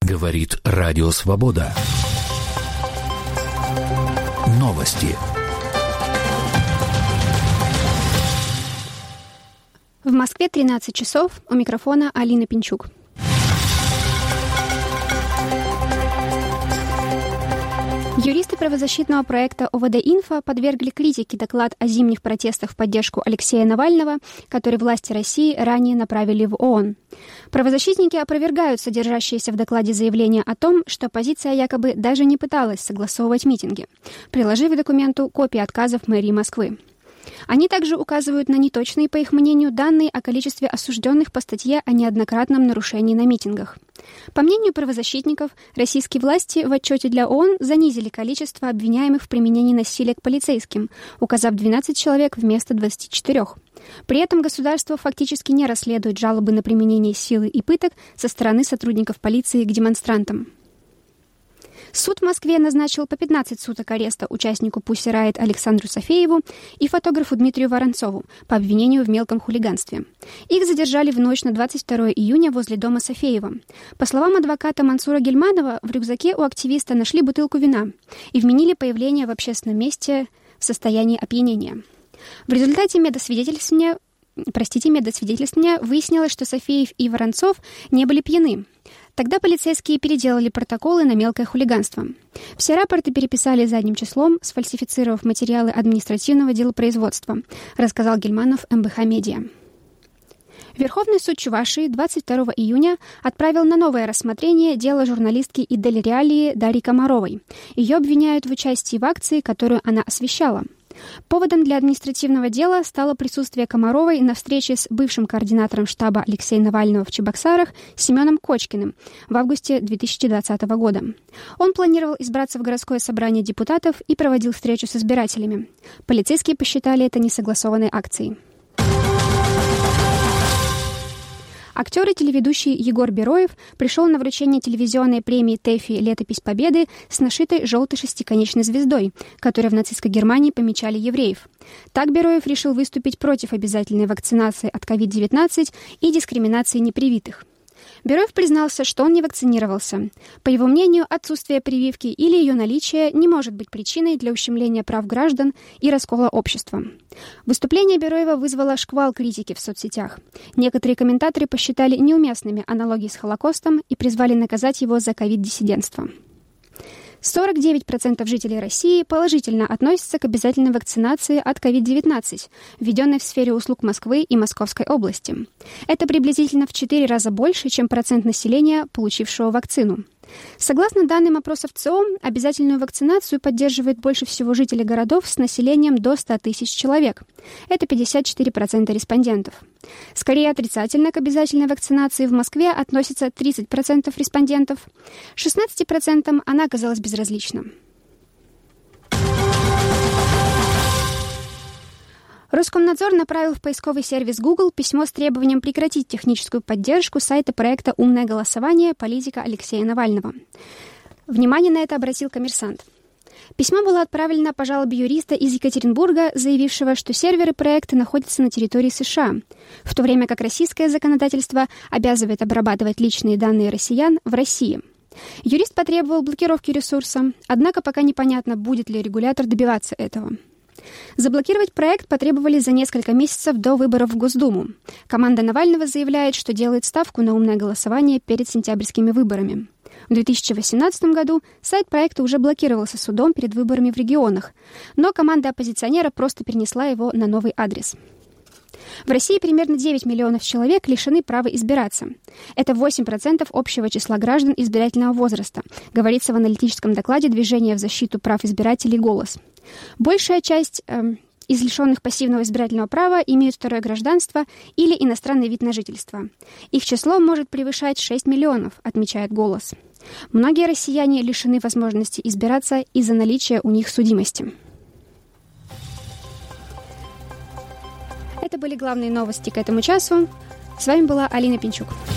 Говорит Радио Свобода. Новости. В Москве 13 часов. У микрофона Алина Пинчук. Юристы правозащитного проекта ОВД-Инфо подвергли критике доклад о зимних протестах в поддержку Алексея Навального, который власти России ранее направили в ООН. Правозащитники опровергают содержащиеся в докладе заявления о том, что оппозиция якобы даже не пыталась согласовывать митинги, приложив к документу копии отказов мэрии Москвы. Они также указывают на неточные, по их мнению, данные о количестве осужденных по статье о неоднократном нарушении на митингах. По мнению правозащитников, российские власти в отчете для ООН занизили количество обвиняемых в применении насилия к полицейским, указав 12 человек вместо 24. При этом государство фактически не расследует жалобы на применение силы и пыток со стороны сотрудников полиции к демонстрантам. Суд в Москве назначил по 15 суток ареста участнику Pussy Riot Александру Сафееву и фотографу Дмитрию Воронцову по обвинению в мелком хулиганстве. Их задержали в ночь на 22 июня возле дома Сафеева. По словам адвоката Мансура Гельманова, в рюкзаке у активиста нашли бутылку вина и вменили появление в общественном месте в состоянии опьянения. В результате медосвидетельствования выяснилось, что Сафеев и Воронцов не были пьяны. Тогда полицейские переделали протоколы на мелкое хулиганство. Все рапорты переписали задним числом, сфальсифицировав материалы административного делопроизводства, рассказал Гельманов МБХ Медиа. Верховный суд Чувашии 22 июня отправил на новое рассмотрение дело журналистки «Идель Реалии» Дарьи Комаровой. Ее обвиняют в участии в акции, которую она освещала. Поводом для административного дела стало присутствие Комаровой на встрече с бывшим координатором штаба Алексея Навального в Чебоксарах Семеном Кочкиным в августе 2020 года. Он планировал избраться в городское собрание депутатов и проводил встречу с избирателями. Полицейские посчитали это несогласованной акцией. Актер и телеведущий Егор Бероев пришел на вручение телевизионной премии ТЭФИ «Летопись Победы» с нашитой желтой шестиконечной звездой, которой в нацистской Германии помечали евреев. Так Бероев решил выступить против обязательной вакцинации от COVID-19 и дискриминации непривитых. Бероев признался, что он не вакцинировался. По его мнению, отсутствие прививки или ее наличие не может быть причиной для ущемления прав граждан и раскола общества. Выступление Бероева вызвало шквал критики в соцсетях. Некоторые комментаторы посчитали неуместными аналогии с Холокостом и призвали наказать его за ковид-диссидентство. 49% жителей России положительно относятся к обязательной вакцинации от COVID-19, введенной в сфере услуг Москвы и Московской области. Это приблизительно в 4 раза больше, чем процент населения, получившего вакцину. Согласно данным опросов ЦИОМ, обязательную вакцинацию поддерживает больше всего жителей городов с населением до 100 тысяч человек. Это 54% респондентов. Скорее отрицательно к обязательной вакцинации в Москве относится 30% респондентов. 16% она оказалась безразлична. Роскомнадзор направил в поисковый сервис Google письмо с требованием прекратить техническую поддержку сайта проекта «Умное голосование» политика Алексея Навального. Внимание на это обратил «Коммерсант». Письмо было отправлено по жалобе юриста из Екатеринбурга, заявившего, что серверы проекта находятся на территории США, в то время как российское законодательство обязывает обрабатывать личные данные россиян в России. Юрист потребовал блокировки ресурса, однако пока непонятно, будет ли регулятор добиваться этого. Заблокировать проект потребовали за несколько месяцев до выборов в Госдуму. Команда Навального заявляет, что делает ставку на умное голосование перед сентябрьскими выборами. В 2018 году сайт проекта уже блокировался судом перед выборами в регионах, но команда оппозиционера просто перенесла его на новый адрес. В России примерно 9 миллионов человек лишены права избираться. Это 8% общего числа граждан избирательного возраста, говорится в аналитическом докладе Движения в защиту прав избирателей «Голос». Большая часть из лишенных пассивного избирательного права имеют второе гражданство или иностранный вид на жительство. Их число может превышать 6 миллионов, отмечает «Голос». Многие россияне лишены возможности избираться из-за наличия у них судимости. Это были главные новости к этому часу. С вами была Алина Пинчук.